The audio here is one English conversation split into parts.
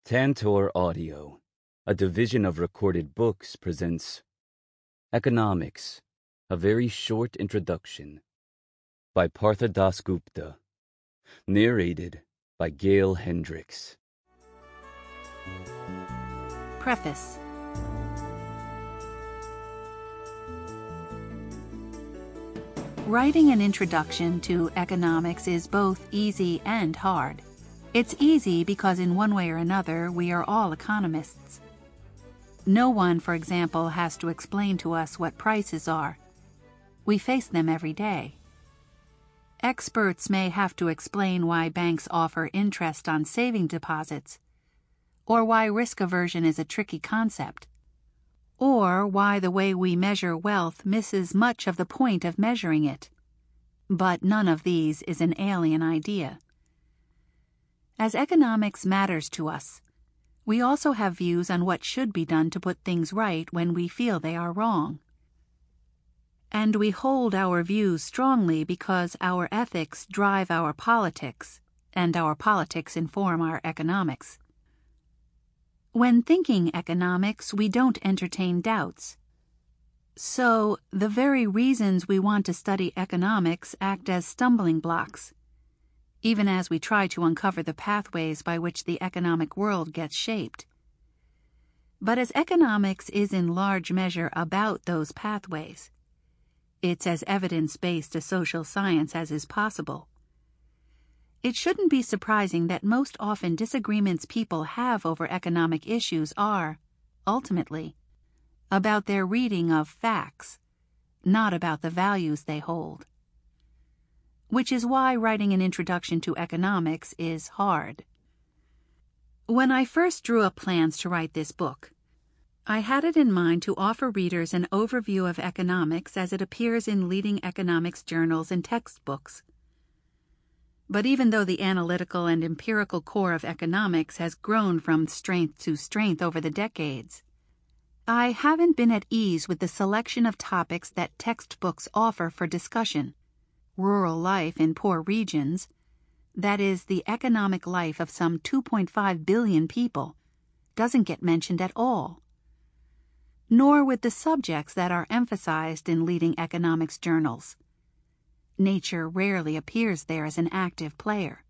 Tantor Audio, a division of Recorded Books, presents Economics, a very short introduction by Partha Dasgupta, narrated by Gail Hendricks. Preface. Writing an introduction to economics is both easy and hard. It's easy because in one way or another we are all economists. No one, for example, has to explain to us what prices are. We face them every day. Experts may have to explain why banks offer interest on saving deposits, or why risk aversion is a tricky concept, or why the way we measure wealth misses much of the point of measuring it. But none of these is an alien idea. As economics matters to us, we also have views on what should be done to put things right when we feel they are wrong. And we hold our views strongly because our ethics drive our politics, and our politics inform our economics. When thinking economics, we don't entertain doubts. So, the very reasons we want to study economics act as stumbling blocks, even as we try to uncover the pathways by which the economic world gets shaped. But as economics is in large measure about those pathways, it's as evidence-based a social science as is possible. It shouldn't be surprising that most often disagreements people have over economic issues are, ultimately, about their reading of facts, not about the values they hold. Which is why writing an introduction to economics is hard. When I first drew up plans to write this book, I had it in mind to offer readers an overview of economics as it appears in leading economics journals and textbooks. But even though the analytical and empirical core of economics has grown from strength to strength over the decades, I haven't been at ease with the selection of topics that textbooks offer for discussion. Rural life in poor regions, that is, the economic life of some 2.5 billion people, doesn't get mentioned at all. Nor with the subjects that are emphasized in leading economics journals. Nature rarely appears there as an active player.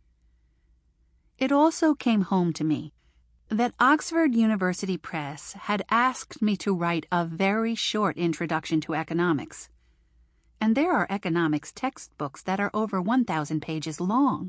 It also came home to me that Oxford University Press had asked me to write a very short introduction to economics. And there are economics textbooks that are over 1,000 pages long.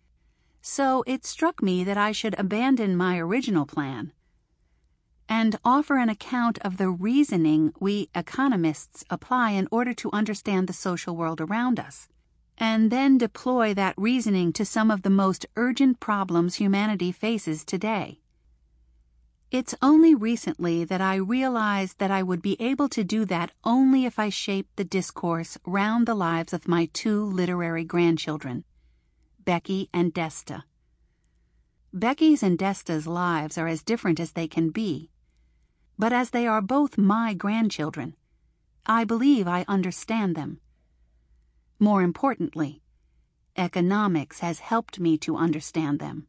So it struck me that I should abandon my original plan and offer an account of the reasoning we economists apply in order to understand the social world around us, and then deploy that reasoning to some of the most urgent problems humanity faces today. It's only recently that I realized that I would be able to do that only if I shaped the discourse round the lives of my two literary grandchildren, Becky and Desta. Becky's and Desta's lives are as different as they can be, but as they are both my grandchildren, I believe I understand them. More importantly, economics has helped me to understand them.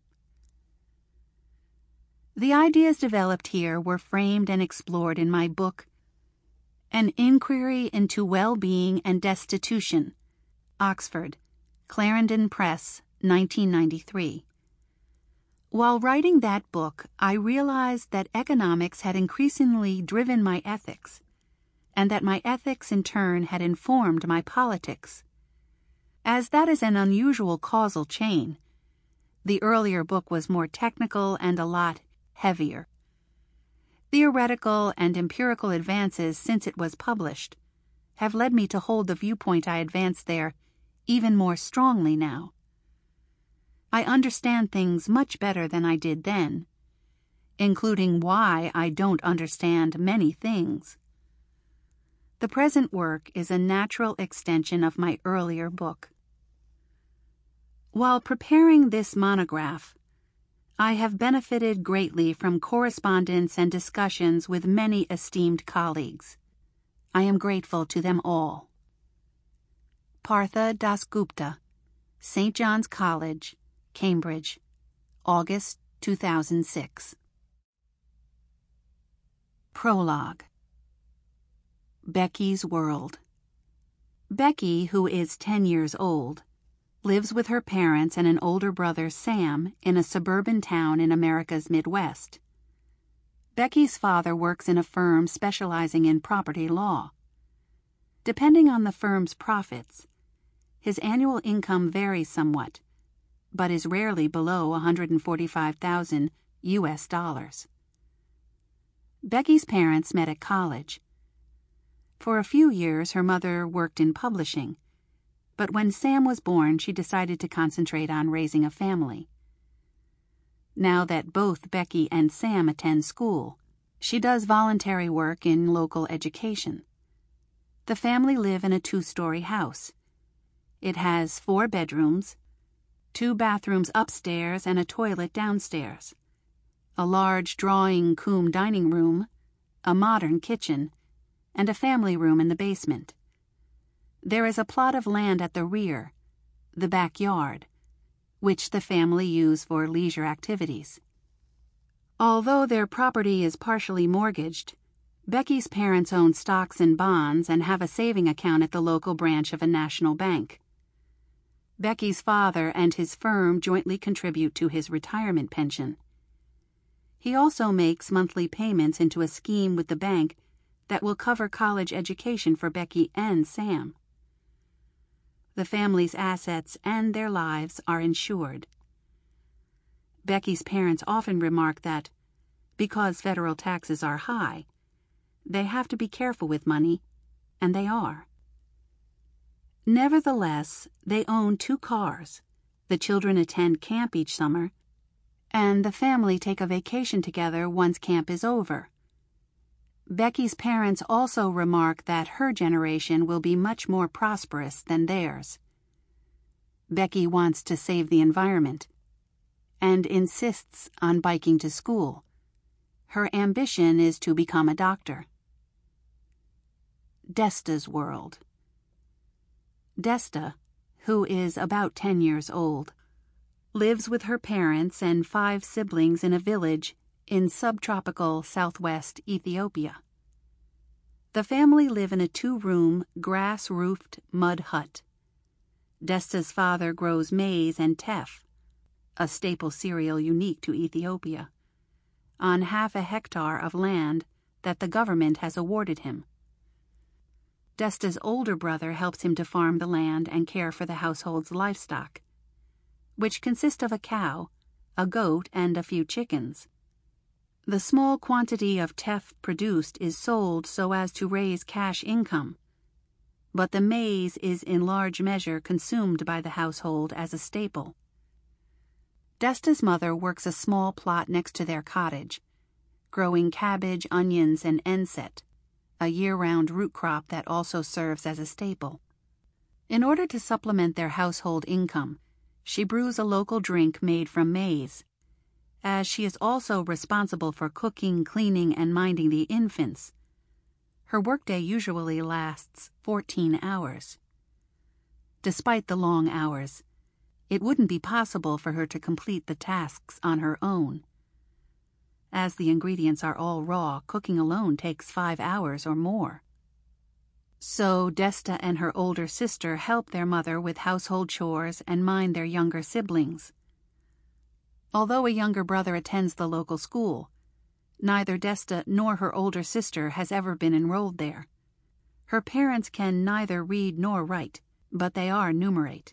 The ideas developed here were framed and explored in my book, An Inquiry into Well-Being and Destitution, Oxford, Clarendon Press, 1993. While writing that book, I realized that economics had increasingly driven my ethics, and that my ethics in turn had informed my politics. As that is an unusual causal chain, the earlier book was more technical and a lot heavier. Theoretical and empirical advances since it was published have led me to hold the viewpoint I advanced there even more strongly now. I understand things much better than I did then, including why I don't understand many things. The present work is a natural extension of my earlier book. While preparing this monograph, I have benefited greatly from correspondence and discussions with many esteemed colleagues. I am grateful to them all. Partha Dasgupta, St. John's College, Cambridge, August 2006. Prologue. Becky's World. Becky, who is 10 years old, lives with her parents and an older brother, Sam, in a suburban town in America's Midwest. Becky's father works in a firm specializing in property law. Depending on the firm's profits, his annual income varies somewhat, but is rarely below $145,000 US. Becky's parents met at college. For a few years, her mother worked in publishing, but when Sam was born, she decided to concentrate on raising a family. Now that both Becky and Sam attend school, she does voluntary work in local education. The family live in a 2-story house. It has 4 bedrooms, 2 bathrooms upstairs and a toilet downstairs, a large drawing-room dining room, a modern kitchen, and a family room in the basement. There is a plot of land at the rear, the backyard, which the family use for leisure activities. Although their property is partially mortgaged, Becky's parents own stocks and bonds and have a saving account at the local branch of a national bank. Becky's father and his firm jointly contribute to his retirement pension. He also makes monthly payments into a scheme with the bank that will cover college education for Becky and Sam. The family's assets and their lives are insured. Becky's parents often remark that, because federal taxes are high, they have to be careful with money, and they are. Nevertheless, they own 2 cars, the children attend camp each summer, and the family take a vacation together once camp is over. Becky's parents also remark that her generation will be much more prosperous than theirs. Becky wants to save the environment and insists on biking to school. Her ambition is to become a doctor. Desta's World. Desta, who is about 10 years old, lives with her parents and 5 siblings in a village in subtropical southwest Ethiopia. The family live in a 2-room, grass-roofed mud hut. Desta's father grows maize and teff, a staple cereal unique to Ethiopia, on half a hectare of land that the government has awarded him. Desta's older brother helps him to farm the land and care for the household's livestock, which consist of a cow, a goat, and a few chickens. The small quantity of teff produced is sold so as to raise cash income, but the maize is in large measure consumed by the household as a staple. Desta's mother works a small plot next to their cottage, growing cabbage, onions, and enset, a year-round root crop that also serves as a staple. In order to supplement their household income, she brews a local drink made from maize. As she is also responsible for cooking, cleaning, and minding the infants, her workday usually lasts 14 hours. Despite the long hours, it wouldn't be possible for her to complete the tasks on her own. As the ingredients are all raw, cooking alone takes 5 hours or more. So Desta and her older sister help their mother with household chores and mind their younger siblings. Although a younger brother attends the local school, neither Desta nor her older sister has ever been enrolled there. Her parents can neither read nor write, but they are numerate.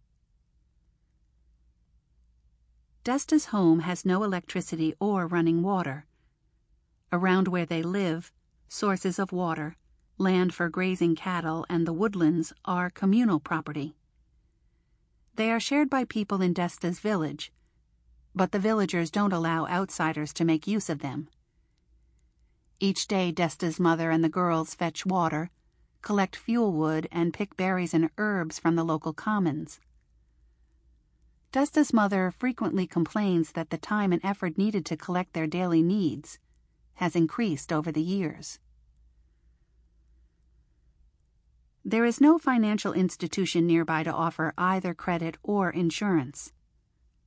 Desta's home has no electricity or running water. Around where they live, sources of water, land for grazing cattle, and the woodlands are communal property. They are shared by people in Desta's village, but the villagers don't allow outsiders to make use of them. Each day, Desta's mother and the girls fetch water, collect fuel wood, and pick berries and herbs from the local commons. Desta's mother frequently complains that the time and effort needed to collect their daily needs has increased over the years. There is no financial institution nearby to offer either credit or insurance.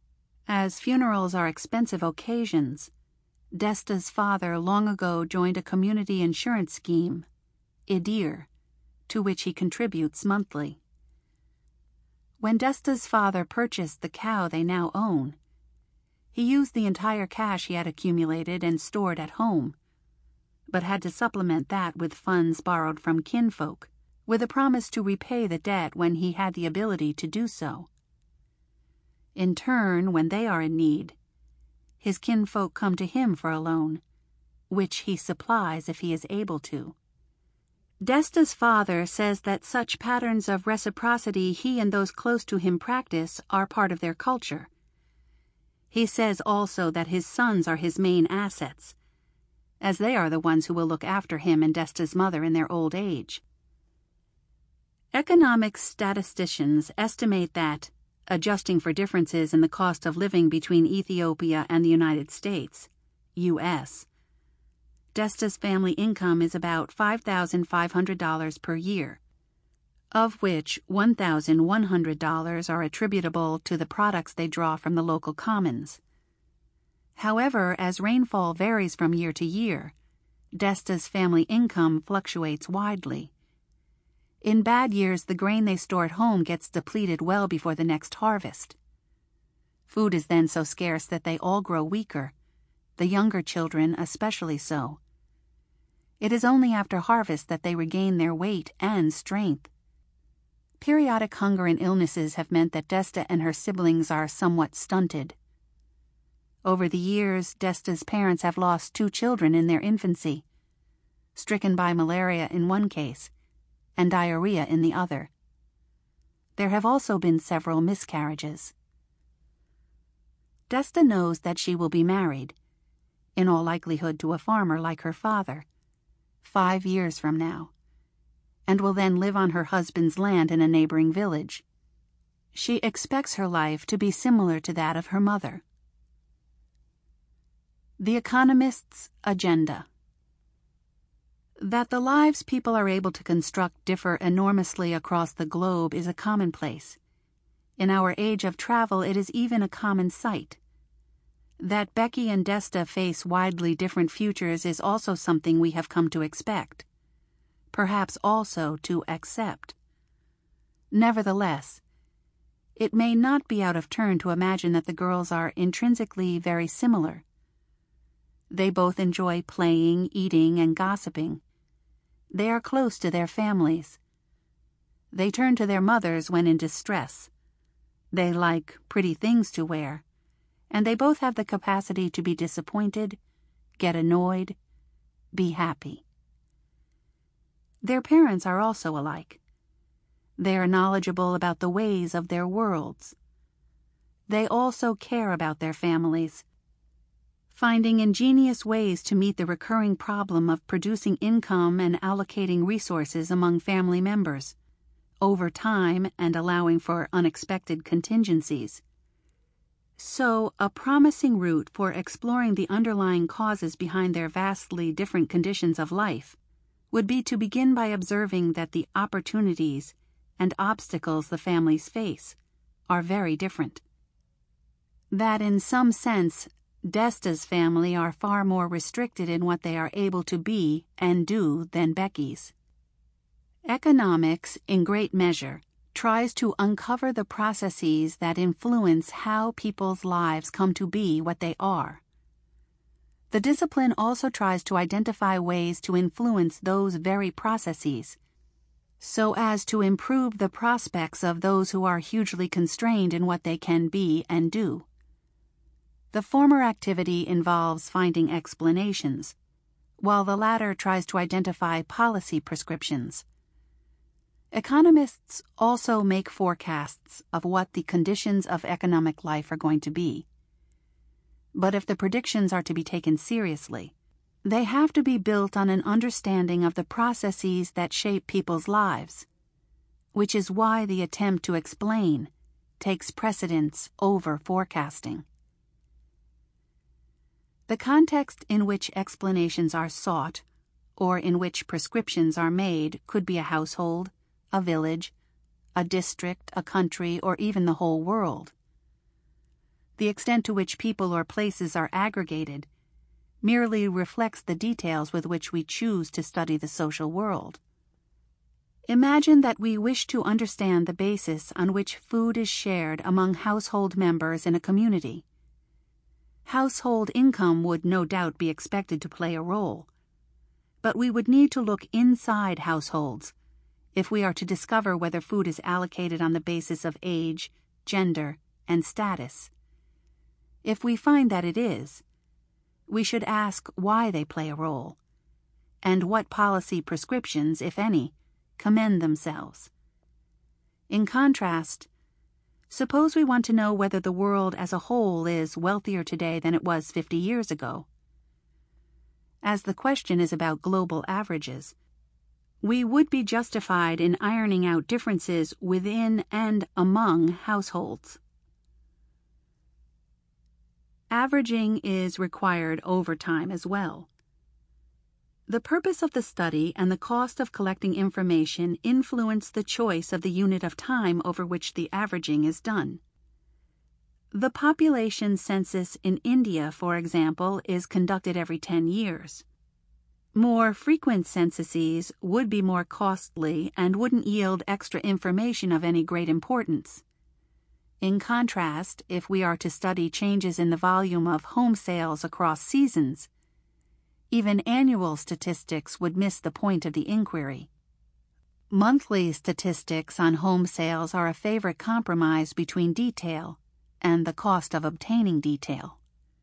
As funerals are expensive occasions, Desta's father long ago joined a community insurance scheme, IDIR, to which he contributes monthly. When Desta's father purchased the cow they now own, he used the entire cash he had accumulated and stored at home, but had to supplement that with funds borrowed from kinfolk, with a promise to repay the debt when he had the ability to do so. In turn, when they are in need, his kinfolk come to him for a loan, which he supplies if he is able to. Desta's father says that such patterns of reciprocity he and those close to him practice are part of their culture. He says also that his sons are his main assets, as they are the ones who will look after him and Desta's mother in their old age. Economic statisticians estimate that, adjusting for differences in the cost of living between Ethiopia and the United States, U.S., Desta's family income is about $5,500 per year, of which $1,100 are attributable to the products they draw from the local commons. However, as rainfall varies from year to year, Desta's family income fluctuates widely. In bad years, the grain they store at home gets depleted well before the next harvest. Food is then so scarce that they all grow weaker, the younger children especially so. It is only after harvest that they regain their weight and strength. Periodic hunger and illnesses have meant that Desta and her siblings are somewhat stunted. Over the years, Desta's parents have lost 2 children in their infancy, stricken by malaria in one case, and diarrhea in the other. There have also been several miscarriages. Desta knows that she will be married, in all likelihood to a farmer like her father, 5 years from now, and will then live on her husband's land in a neighboring village. She expects her life to be similar to that of her mother. The Economist's Agenda. That the lives people are able to construct differ enormously across the globe is a commonplace. In our age of travel, it is even a common sight. That Becky and Desta face widely different futures is also something we have come to expect, perhaps also to accept. Nevertheless, it may not be out of turn to imagine that the girls are intrinsically very similar. They both enjoy playing, eating, and gossiping. They are close to their families. They turn to their mothers when in distress. They like pretty things to wear, and they both have the capacity to be disappointed, get annoyed, be happy. Their parents are also alike. They are knowledgeable about the ways of their worlds. They also care about their families, finding ingenious ways to meet the recurring problem of producing income and allocating resources among family members, over time and allowing for unexpected contingencies. So, a promising route for exploring the underlying causes behind their vastly different conditions of life would be to begin by observing that the opportunities and obstacles the families face are very different. That in some sense, Desta's family are far more restricted in what they are able to be and do than Becky's. Economics, in great measure, tries to uncover the processes that influence how people's lives come to be what they are. The discipline also tries to identify ways to influence those very processes, so as to improve the prospects of those who are hugely constrained in what they can be and do. The former activity involves finding explanations, while the latter tries to identify policy prescriptions. Economists also make forecasts of what the conditions of economic life are going to be. But if the predictions are to be taken seriously, they have to be built on an understanding of the processes that shape people's lives, which is why the attempt to explain takes precedence over forecasting. The context in which explanations are sought, or in which prescriptions are made, could be a household, a village, a district, a country, or even the whole world. The extent to which people or places are aggregated merely reflects the details with which we choose to study the social world. Imagine that we wish to understand the basis on which food is shared among household members in a community. Household income would no doubt be expected to play a role, but we would need to look inside households if we are to discover whether food is allocated on the basis of age, gender, and status. If we find that it is, we should ask why they play a role, and what policy prescriptions, if any, commend themselves. In contrast, suppose we want to know whether the world as a whole is wealthier today than it was 50 years ago. As the question is about global averages, we would be justified in ironing out differences within and among households. Averaging is required over time as well. The purpose of the study and the cost of collecting information influence the choice of the unit of time over which the averaging is done. The population census in India, for example, is conducted every 10 years. More frequent censuses would be more costly and wouldn't yield extra information of any great importance. In contrast, if we are to study changes in the volume of home sales across seasons, even annual statistics would miss the point of the inquiry. Monthly statistics on home sales are a favorite compromise between detail and the cost of obtaining detail.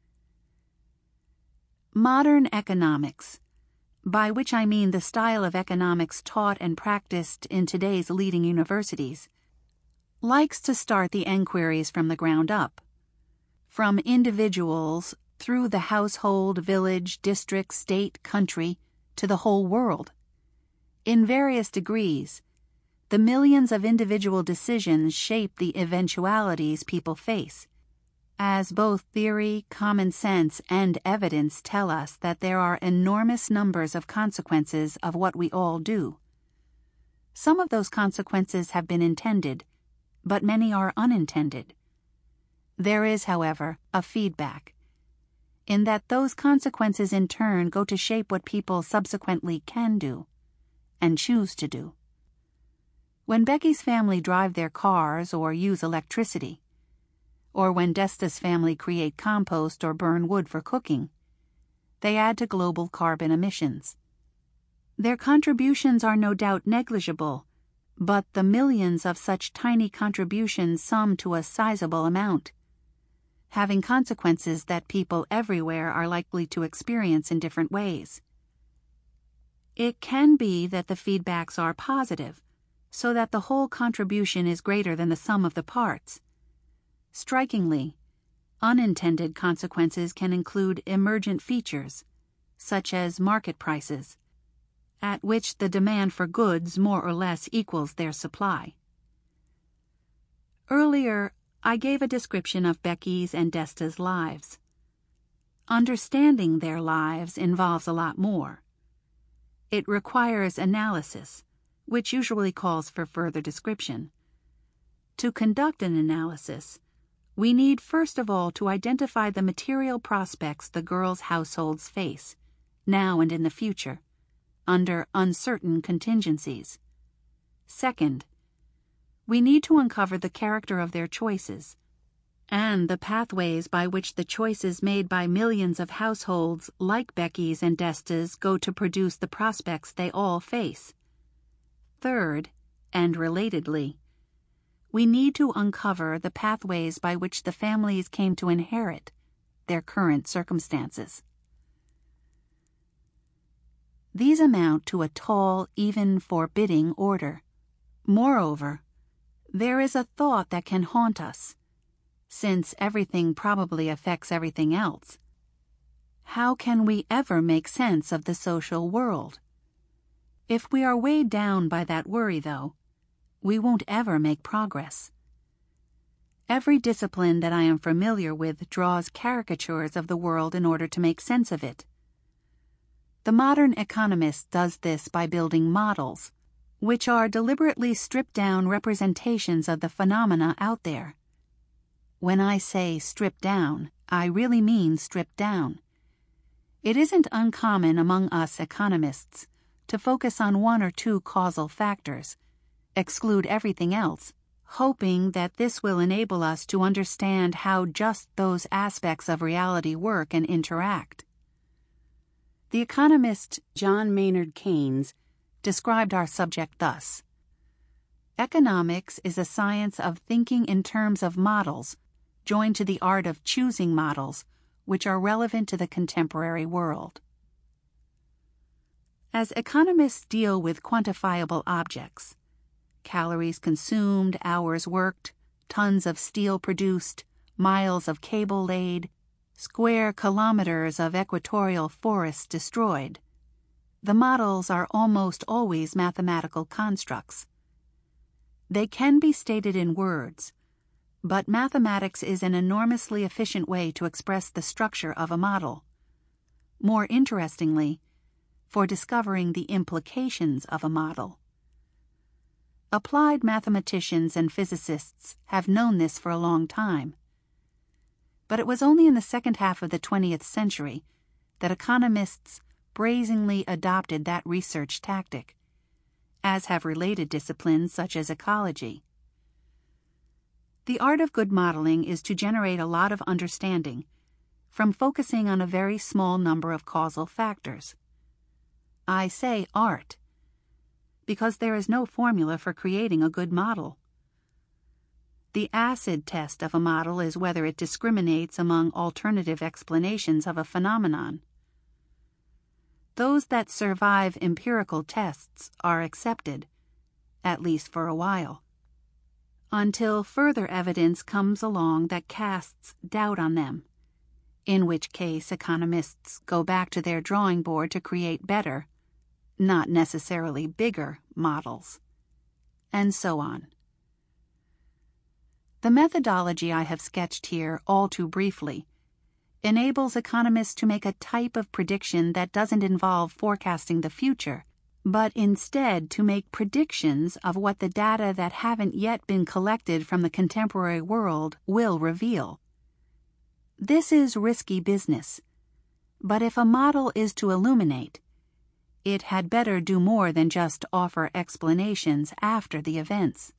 Modern economics, by which I mean the style of economics taught and practiced in today's leading universities, likes to start the enquiries from the ground up, from individuals through the household, village, district, state, country, to the whole world. In various degrees, the millions of individual decisions shape the eventualities people face, as both theory, common sense, and evidence tell us that there are enormous numbers of consequences of what we all do. Some of those consequences have been intended, but many are unintended. There is, however, a feedback, in that those consequences in turn go to shape what people subsequently can do and choose to do. When Becky's family drive their cars or use electricity, or when Desta's family create compost or burn wood for cooking, they add to global carbon emissions. Their contributions are no doubt negligible, but the millions of such tiny contributions sum to a sizable amount, having consequences that people everywhere are likely to experience in different ways. It can be that the feedbacks are positive, so that the whole contribution is greater than the sum of the parts. Strikingly, unintended consequences can include emergent features, such as market prices, at which the demand for goods more or less equals their supply. Earlier, I gave a description of Becky's and Desta's lives. Understanding their lives involves a lot more. It requires analysis, which usually calls for further description. To conduct an analysis, we need first of all to identify the material prospects the girls' households face, now and in the future, under uncertain contingencies. Second, we need to uncover the character of their choices, and the pathways by which the choices made by millions of households like Becky's and Desta's go to produce the prospects they all face. Third, and relatedly, we need to uncover the pathways by which the families came to inherit their current circumstances. These amount to a tall, even forbidding order. Moreover, there is a thought that can haunt us, since everything probably affects everything else. How can we ever make sense of the social world? If we are weighed down by that worry, though, we won't ever make progress. Every discipline that I am familiar with draws caricatures of the world in order to make sense of it. The modern economist does this by building models, which are deliberately stripped-down representations of the phenomena out there. When I say strip down, I really mean strip down. It isn't uncommon among us economists to focus on one or two causal factors, exclude everything else, hoping that this will enable us to understand how just those aspects of reality work and interact. The economist John Maynard Keynes described our subject thus: economics is a science of thinking in terms of models, joined to the art of choosing models which are relevant to the contemporary world. As economists deal with quantifiable objects, calories consumed, hours worked, tons of steel produced, miles of cable laid, square kilometers of equatorial forests destroyed, the models are almost always mathematical constructs. They can be stated in words, but mathematics is an enormously efficient way to express the structure of a model. More interestingly, for discovering the implications of a model. Applied mathematicians and physicists have known this for a long time. But it was only in the second half of the 20th century that economists brazenly adopted that research tactic, as have related disciplines such as ecology. The art of good modeling is to generate a lot of understanding from focusing on a very small number of causal factors. I say art because there is no formula for creating a good model. The acid test of a model is whether it discriminates among alternative explanations of a phenomenon. Those that survive empirical tests are accepted, at least for a while, until further evidence comes along that casts doubt on them, in which case economists go back to their drawing board to create better, not necessarily bigger, models, and so on. The methodology I have sketched here all too briefly enables economists to make a type of prediction that doesn't involve forecasting the future, but instead to make predictions of what the data that haven't yet been collected from the contemporary world will reveal. This is risky business, but if a model is to illuminate, it had better do more than just offer explanations after the events.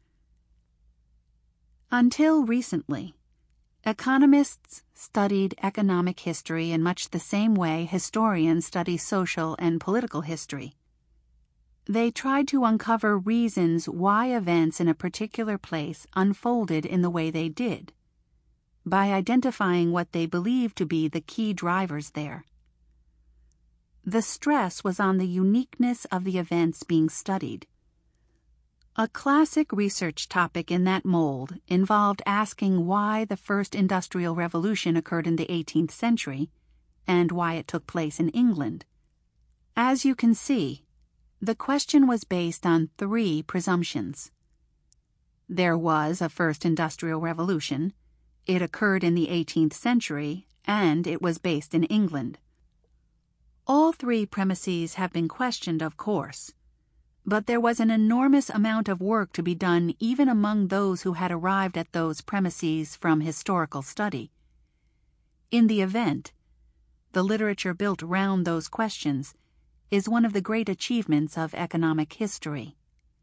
Until recently, economists studied economic history in much the same way historians study social and political history. They tried to uncover reasons why events in a particular place unfolded in the way they did, by identifying what they believed to be the key drivers there. The stress was on the uniqueness of the events being studied. A classic research topic in that mold involved asking why the first industrial revolution occurred in the 18th century and why it took place in England. As you can see, the question was based on three presumptions. There was a first industrial revolution, it occurred in the 18th century, and it was based in England. All three premises have been questioned, of course, but there was an enormous amount of work to be done even among those who had arrived at those premises from historical study. In the event, the literature built round those questions is one of the great achievements of economic history.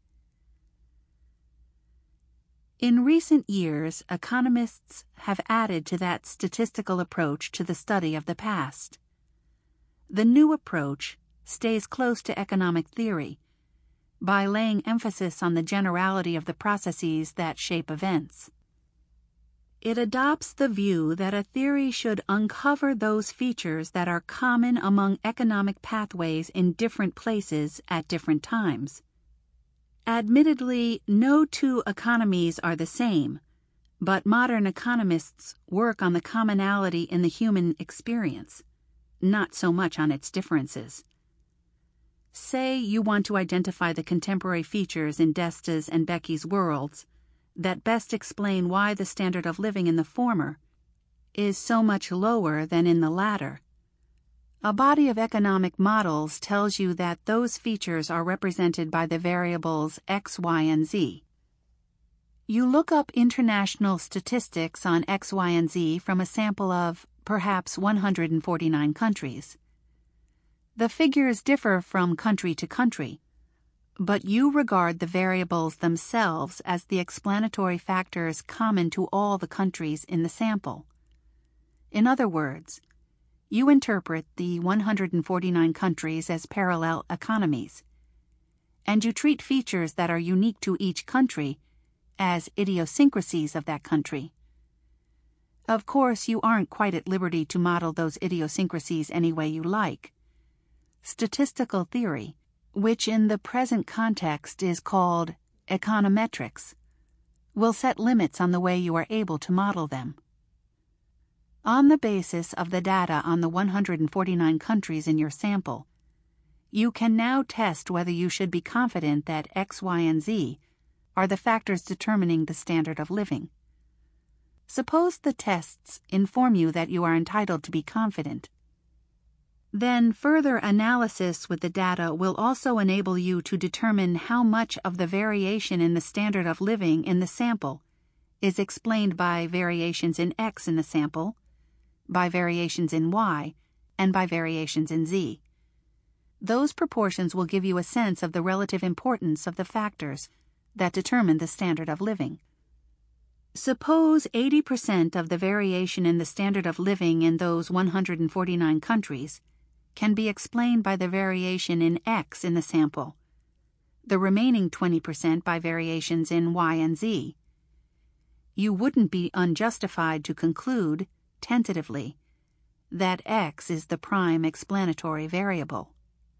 In recent years, economists have added to that statistical approach to the study of the past. The new approach stays close to economic theory by laying emphasis on the generality of the processes that shape events. It adopts the view that a theory should uncover those features that are common among economic pathways in different places at different times. Admittedly, no two economies are the same, but modern economists work on the commonality in the human experience, not so much on its differences. Say you want to identify the contemporary features in Desta's and Becky's worlds that best explain why the standard of living in the former is so much lower than in the latter. A body of economic models tells you that those features are represented by the variables x, y, and z. You look up international statistics on X, Y, and Z from a sample of, perhaps, 149 countries. The figures differ from country to country, but you regard the variables themselves as the explanatory factors common to all the countries in the sample. In other words, you interpret the 149 countries as parallel economies, and you treat features that are unique to each country as idiosyncrasies of that country. Of course, you aren't quite at liberty to model those idiosyncrasies any way you like. Statistical theory, which in the present context is called econometrics, will set limits on the way you are able to model them. On the basis of the data on the 149 countries in your sample, you can now test whether you should be confident that X, Y, and Z are the factors determining the standard of living. Suppose the tests inform you that you are entitled to be confident. Then further analysis with the data will also enable you to determine how much of the variation in the standard of living in the sample is explained by variations in X in the sample, by variations in Y, and by variations in Z. Those proportions will give you a sense of the relative importance of the factors that determine the standard of living. Suppose 80% of the variation in the standard of living in those 149 countries can be explained by the variation in X in the sample, the remaining 20% by variations in Y and Z. You wouldn't be unjustified to conclude, tentatively, that X is the prime explanatory variable.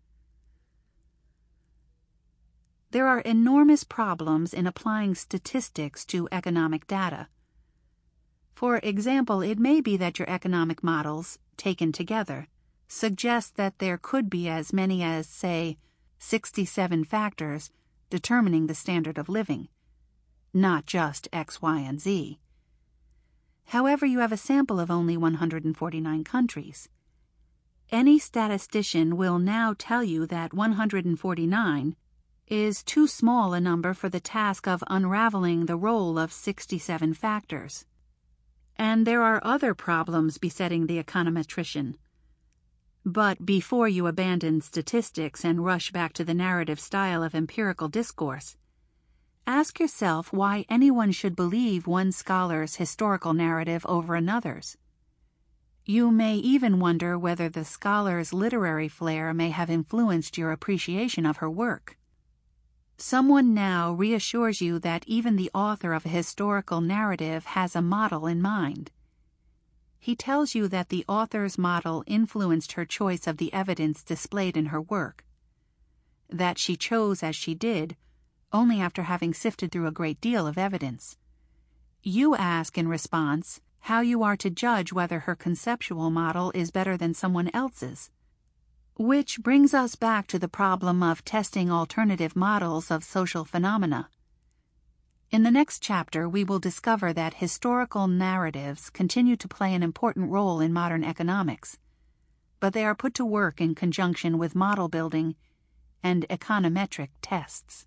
There are enormous problems in applying statistics to economic data. For example, it may be that your economic models, taken together, suggest that there could be as many as, say, 67 factors determining the standard of living, not just X, Y, and Z. However, you have a sample of only 149 countries. Any statistician will now tell you that 149 is too small a number for the task of unraveling the role of 67 factors. And there are other problems besetting the econometrician. But before you abandon statistics and rush back to the narrative style of empirical discourse, ask yourself why anyone should believe one scholar's historical narrative over another's. You may even wonder whether the scholar's literary flair may have influenced your appreciation of her work. Someone now reassures you that even the author of a historical narrative has a model in mind. He tells you that the author's model influenced her choice of the evidence displayed in her work, that she chose as she did only after having sifted through a great deal of evidence. You ask in response how you are to judge whether her conceptual model is better than someone else's. Which brings us back to the problem of testing alternative models of social phenomena. In the next chapter, we will discover that historical narratives continue to play an important role in modern economics, but they are put to work in conjunction with model building and econometric tests.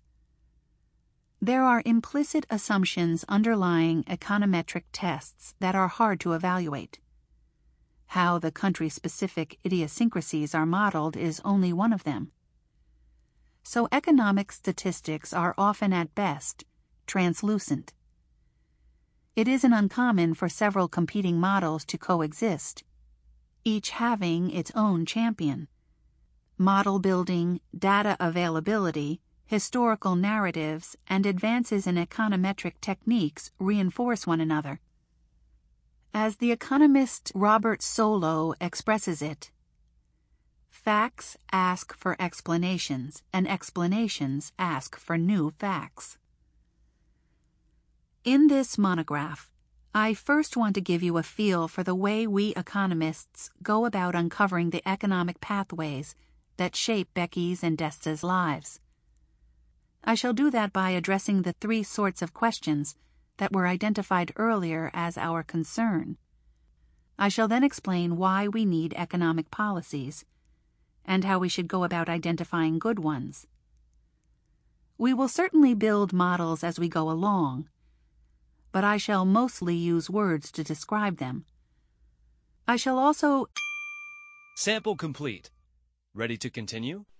There are implicit assumptions underlying econometric tests that are hard to evaluate. How the country-specific idiosyncrasies are modeled is only one of them. So economic statistics are often at best translucent. It isn't uncommon for several competing models to coexist, each having its own champion. Model building, data availability, historical narratives, and advances in econometric techniques reinforce one another. As the economist Robert Solow expresses it, facts ask for explanations, and explanations ask for new facts. In this monograph, I first want to give you a feel for the way we economists go about uncovering the economic pathways that shape Becky's and Desta's lives. I shall do that by addressing the three sorts of questions that were identified earlier as our concern. I shall then explain why we need economic policies, and how we should go about identifying good ones. We will certainly build models as we go along, but I shall mostly use words to describe them. I shall also... Sample complete. Ready to continue?